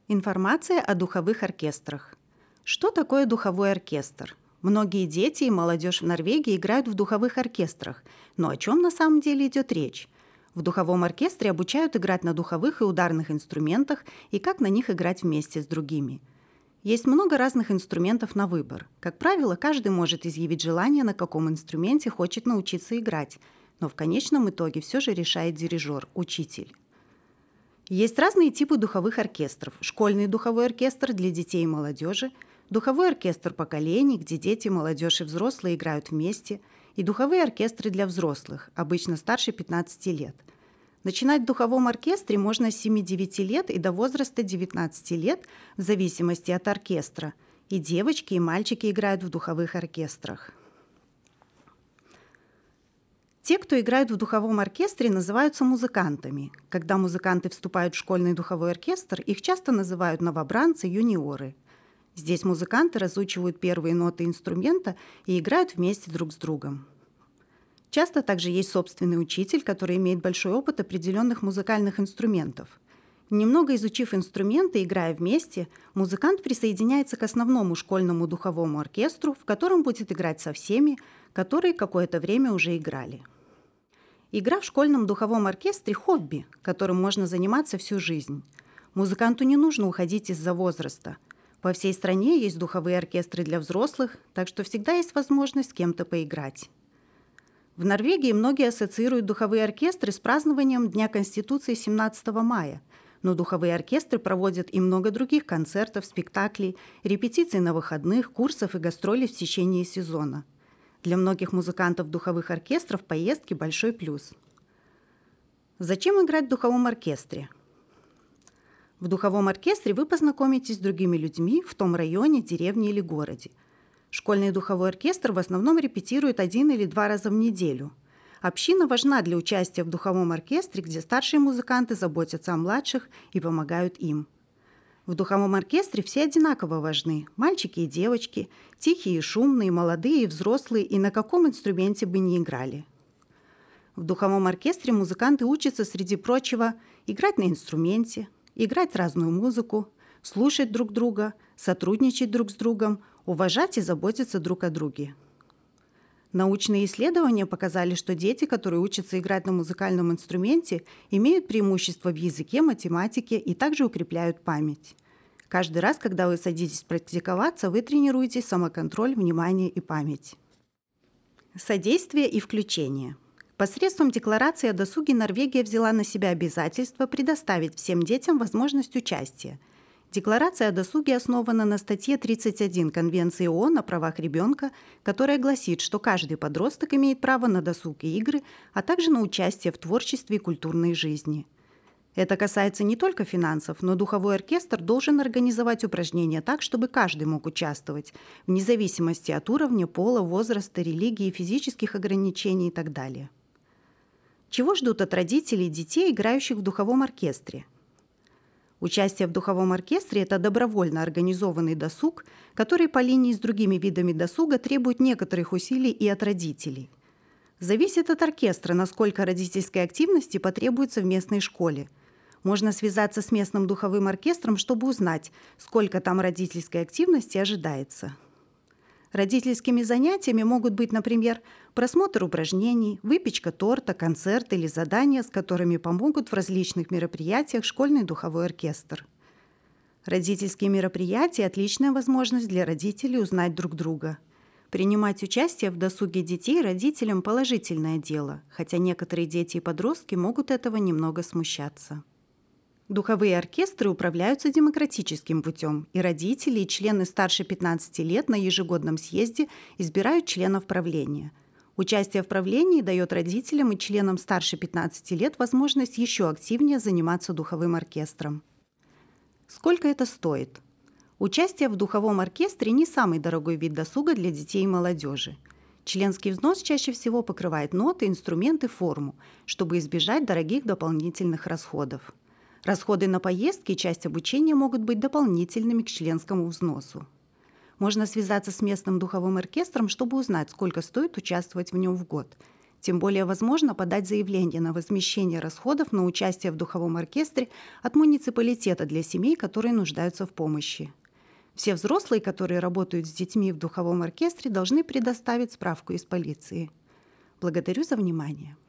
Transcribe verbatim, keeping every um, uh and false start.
Информация о духовых оркестрах. Что такое духовой оркестр? Многие дети и молодежь в Норвегии играют в духовых оркестрах. Но о чем на самом деле идет речь? В духовом оркестре обучают играть на духовых и ударных инструментах и как на них играть вместе с другими. Есть много разных инструментов на выбор. Как правило, каждый может изъявить желание, на каком инструменте хочет научиться играть. Но в конечном итоге все же решает дирижер, учитель. Есть разные типы духовых оркестров. Школьный духовой оркестр для детей и молодежи, духовой оркестр поколений, где дети, молодежь и взрослые играют вместе, и духовые оркестры для взрослых, обычно старше пятнадцати лет. Начинать в духовом оркестре можно с семи-девяти лет и до возраста девятнадцати лет, в зависимости от оркестра. И девочки, и мальчики играют в духовых оркестрах. Те, кто играют в духовом оркестре, называются музыкантами. Когда музыканты вступают в школьный духовой оркестр, их часто называют новобранцы, юниоры. Здесь музыканты разучивают первые ноты инструмента и играют вместе друг с другом. Часто также есть собственный учитель, который имеет большой опыт определенных музыкальных инструментов. Немного изучив инструменты, играя вместе, музыкант присоединяется к основному школьному духовому оркестру, в котором будет играть со всеми, которые какое-то время уже играли. Игра в школьном духовом оркестре – хобби, которым можно заниматься всю жизнь. Музыканту не нужно уходить из-за возраста. По всей стране есть духовые оркестры для взрослых, так что всегда есть возможность с кем-то поиграть. В Норвегии многие ассоциируют духовые оркестры с празднованием Дня Конституции семнадцатого мая, но духовые оркестры проводят и много других концертов, спектаклей, репетиций на выходных, курсов и гастролей в течение сезона. Для многих музыкантов духовых оркестров поездки – большой плюс. Зачем играть в духовом оркестре? В духовом оркестре вы познакомитесь с другими людьми в том районе, деревне или городе. Школьный духовой оркестр в основном репетирует один или два раза в неделю. Община важна для участия в духовом оркестре, где старшие музыканты заботятся о младших и помогают им. В духовом оркестре все одинаково важны – мальчики и девочки, тихие и шумные, молодые и взрослые, и на каком инструменте бы ни играли. В духовом оркестре музыканты учатся, среди прочего, играть на инструменте, играть разную музыку, слушать друг друга, сотрудничать друг с другом, уважать и заботиться друг о друге. Научные исследования показали, что дети, которые учатся играть на музыкальном инструменте, имеют преимущество в языке, математике и также укрепляют память. Каждый раз, когда вы садитесь практиковаться, вы тренируете самоконтроль, внимание и память. Содействие и включение. Посредством декларации о досуге Норвегия взяла на себя обязательство предоставить всем детям возможность участия. Декларация о досуге основана на статье тридцать один Конвенции ООН о правах ребенка, которая гласит, что каждый подросток имеет право на досуг и игры, а также на участие в творчестве и культурной жизни. Это касается не только финансов, но духовой оркестр должен организовать упражнения так, чтобы каждый мог участвовать, вне зависимости от уровня, пола, возраста, религии, физических ограничений и так далее. Чего ждут от родителей и детей, играющих в духовом оркестре? Участие в духовом оркестре – это добровольно организованный досуг, который по линии с другими видами досуга требует некоторых усилий и от родителей. Зависит от оркестра, насколько родительской активности потребуется в местной школе. Можно связаться с местным духовым оркестром, чтобы узнать, сколько там родительской активности ожидается. Родительскими занятиями могут быть, например, просмотр упражнений, выпечка торта, концерт или задания, с которыми помогут в различных мероприятиях школьный духовой оркестр. Родительские мероприятия – отличная возможность для родителей узнать друг друга. Принимать участие в досуге детей родителям – положительное дело, хотя некоторые дети и подростки могут этого немного смущаться. Духовые оркестры управляются демократическим путем, и родители и члены старше пятнадцати лет на ежегодном съезде избирают членов правления. Участие в правлении дает родителям и членам старше пятнадцати лет возможность еще активнее заниматься духовым оркестром. Сколько это стоит? Участие в духовом оркестре не самый дорогой вид досуга для детей и молодежи. Членский взнос чаще всего покрывает ноты, инструменты, форму, чтобы избежать дорогих дополнительных расходов. Расходы на поездки и часть обучения могут быть дополнительными к членскому взносу. Можно связаться с местным духовым оркестром, чтобы узнать, сколько стоит участвовать в нем в год. Тем более возможно подать заявление на возмещение расходов на участие в духовом оркестре от муниципалитета для семей, которые нуждаются в помощи. Все взрослые, которые работают с детьми в духовом оркестре, должны предоставить справку из полиции. Благодарю за внимание.